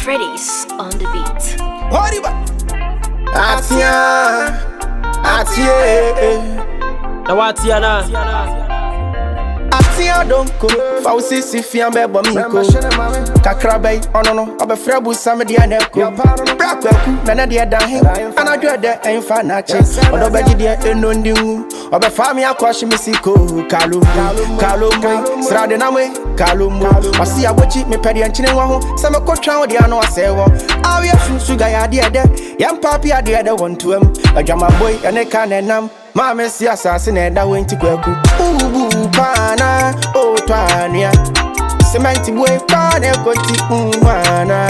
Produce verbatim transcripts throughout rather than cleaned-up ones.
Freddy's on the beat. Atia, Atia, now Atia na. Atia don't go. Fauci si fiambe bomiko. Kakrabe onono. Obe frebu samedi aneko. Brakweku nana dia dahe. Anadwe de enfa nache. Odo beji dia enondingu. Obe fami akwashi misiko. Kalumbo, kalumbo. Srade namwe, kalumbo. Osi abochi me pedi anchine waho. Same kotwa odi ano asewo. Awie suga ya dia de. Yam papi ya dia de wontu em. Ajama boy ene kanenam. Mama si asase na eda wenti kwaku. Ubu pana otwania. Sementi boy pana konti umwana.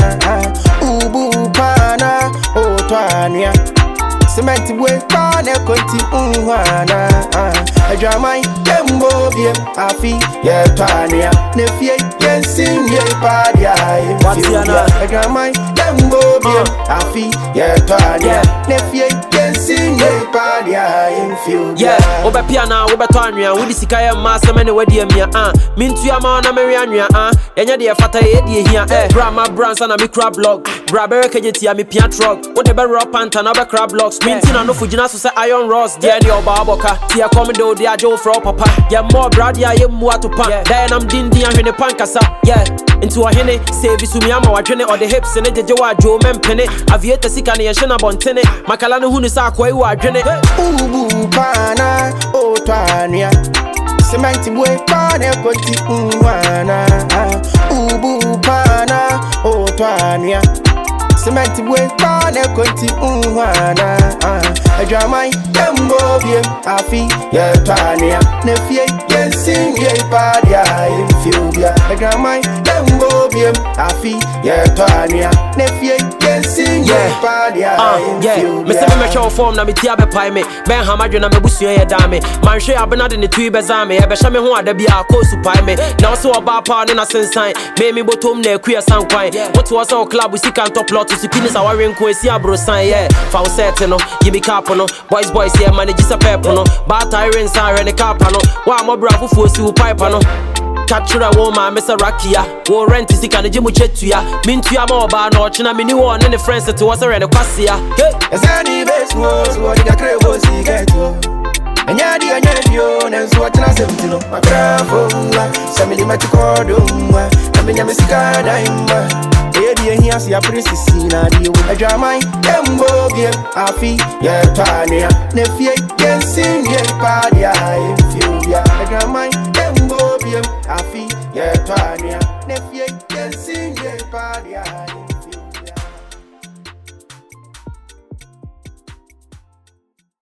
Ubu pana otwania. Sementi boy pana konti umwana. Ajamai dembo biem afi ye twania. Nefie yensin ye padia. Watiana. Ajamai dembo biem afi ye twania. Nefie yensin ye padia. Yeah, obe piana, obe tanya, we disika ma se many wedi mia ah. Mintu ya ma na meri anwa ah. Yenya de fata ye de hia eh. Grandma brands na me crab log. Brabere kejeti ya me pia truck. Wo de be raw panta na be crab logs. Mintu na no fujina so say iron rods. There ni oba aboka. Tia come do de ajo for papa. Yeah more brad ya ye mu atopa. Then am din din ahwene pankasa. Yeah. Into a hene, save you me ama wadwene or the hips and the jaw jo mempene. Aviator sika na ye shena bontene. Makala no hunu sa kwa iwa adwene. Ubu pana otwania. Sementi boy pana konti umwana. Ubu pana otwania. Sementi boy pana konti umwana. Ajamai dembo biem afi ye twania. Nefie yensin ye padia infubia. Ajamai dembo biem afi ye twania. Nefie yensin ye padia infubia. Me say me show form na me tia be pai me. Ben hamadwe na me busu ye da me. Man hwe abena de ne tui be za me. E be hye me ho ada bia akosu pai me. Na so oba pa ne na sensan. Me me botom na akua sankwan. What was our club we see can top lot to see penis our renko esi abrosan yeah. Fa wo set no, give me cap no. Boys boys here manage sa pep no. Ba tyrant sa re ne cap no. Wa mo bra fufu si wo pipe no. Capture woman, Mister Rakia. Wo rent is can jimu chetuya. Mintu ya mo ba no china mini one and the friends to was around the kwasia. Hey, as any best was what the crave si get to. And yadi and yadio, and so what I said to know. My bravo, Sammy Matikodum, I mean, I'm a sky dime. Edi here see a princess na di wo ajamai dembo biem afi ye twania nefie yensin ye padia infubia ajamai dembo biem afi ye twania